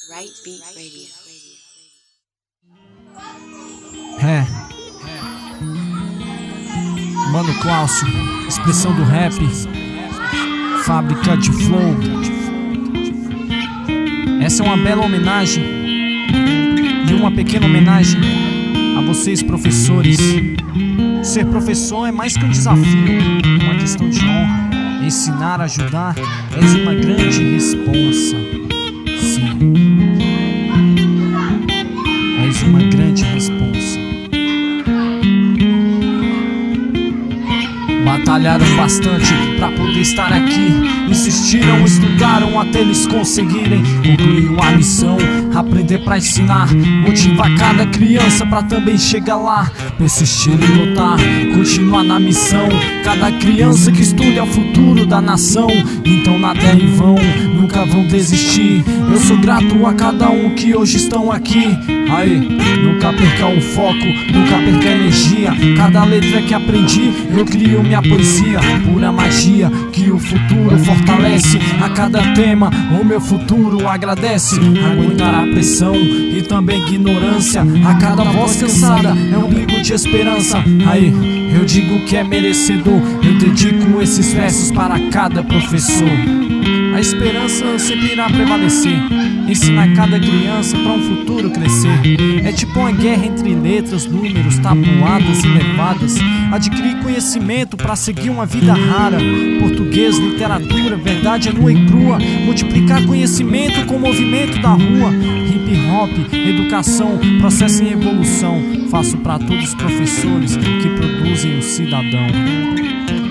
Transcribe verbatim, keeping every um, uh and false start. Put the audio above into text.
Right Beat Radio. É. Mano Cláudio, expressão do rap, fábrica de flow. Essa é uma bela homenagem e uma pequena homenagem a vocês, professores. Ser professor é mais que um desafio, uma questão de honra. Ensinar, ajudar, és uma grande responsa. Sim, és uma grande responsa. Batalharam bastante pra poder estar aqui. Insistiram, estudaram até eles conseguirem concluir a missão. Aprender pra ensinar, motivar cada criança pra também chegar lá. Persistir e lutar, continuar na missão. Cada criança que estuda é o futuro da nação. Então nada é em vão, nunca vão desistir. Eu sou grato a cada um que hoje estão aqui. Aí, nunca perca o foco, nunca perca a energia. Cada letra que aprendi, eu crio minha poesia. Pura magia que o futuro fortalece. A cada tema, o meu futuro agradece. Aguentar a pressão e também ignorância. A cada voz cansada é um pingo de esperança. Aí, eu digo que é merecedor. Eu dedico esses versos para cada professor. A esperança sempre irá prevalecer. Ensinar cada criança para um futuro crescer. É tipo uma guerra entre letras, números, tabuadas e levadas. Adquirir conhecimento para seguir uma vida rara. Português, literatura, verdade é nua e crua. Multiplicar conhecimento com o movimento da rua. Hip hop, educação, processo em evolução. Faço para todos os professores que produzem o cidadão.